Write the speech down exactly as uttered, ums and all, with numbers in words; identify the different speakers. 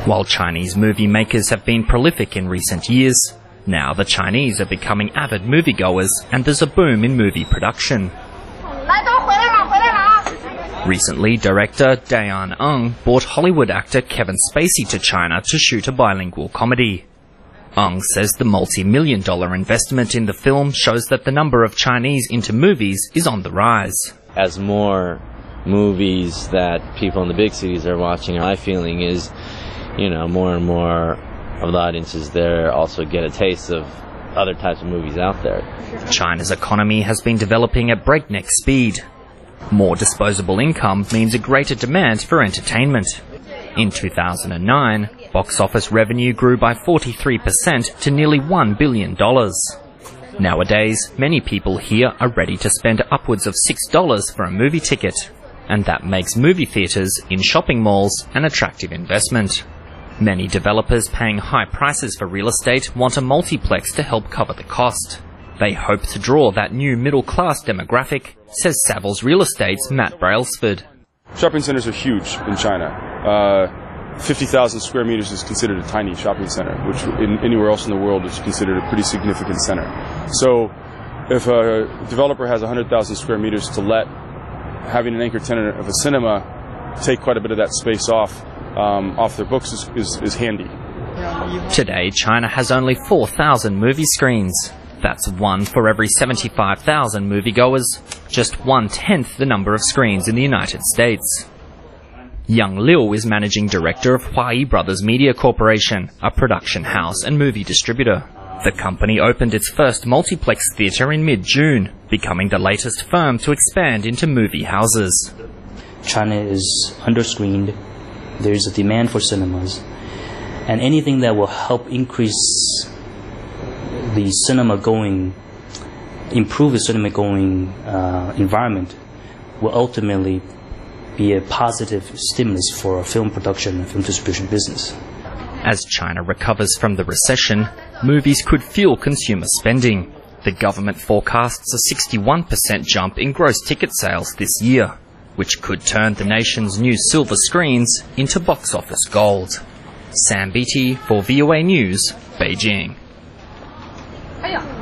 Speaker 1: While Chinese movie makers have been prolific in recent years, now the Chinese are becoming avid moviegoers and there's a boom in movie production. Recently, director Dayan Ng brought Hollywood actor Kevin Spacey to China to shoot a bilingual comedy. Ng says the multi-million dollar investment in the film shows that the number of Chinese into movies is on the rise.
Speaker 2: As more movies that people in the big cities are watching, my feeling is, you know, more and more of the audiences there also get a taste of other types of movies out there.
Speaker 1: China's economy has been developing at breakneck speed. More disposable income means a greater demand for entertainment. In two thousand nine, box office revenue grew by forty-three percent to nearly one billion dollars. Nowadays, many people here are ready to spend upwards of six dollars for a movie ticket, and that makes movie theatres in shopping malls an attractive investment. Many developers paying high prices for real estate want a multiplex to help cover the cost. They hope to draw that new middle-class demographic, says Savills Real Estate's Matt Brailsford.
Speaker 3: Shopping centers are huge in China. Uh, fifty thousand square meters is considered a tiny shopping center, which in, anywhere else in the world is considered a pretty significant center. So if a developer has one hundred thousand square meters to let, having an anchor tenant of a cinema take quite a bit of that space off, um, off their books is, is, is handy.
Speaker 1: Today, China has only four thousand movie screens. That's one for every seventy-five thousand moviegoers, just one-tenth the number of screens in the United States. Yang Liu is managing director of Huayi Brothers Media Corporation, a production house and movie distributor. The company opened its first multiplex theatre in mid-June, becoming the latest firm to expand into movie houses.
Speaker 4: China is underscreened. There is a demand for cinemas, and anything that will help increase the cinema going, improve the cinema going uh, environment will ultimately be a positive stimulus for film production and film distribution business.
Speaker 1: As China recovers from the recession, movies could fuel consumer spending. The government forecasts a sixty-one percent jump in gross ticket sales this year, which could turn the nation's new silver screens into box office gold. Sam Beattie for V O A News, Beijing.
Speaker 5: 哎呀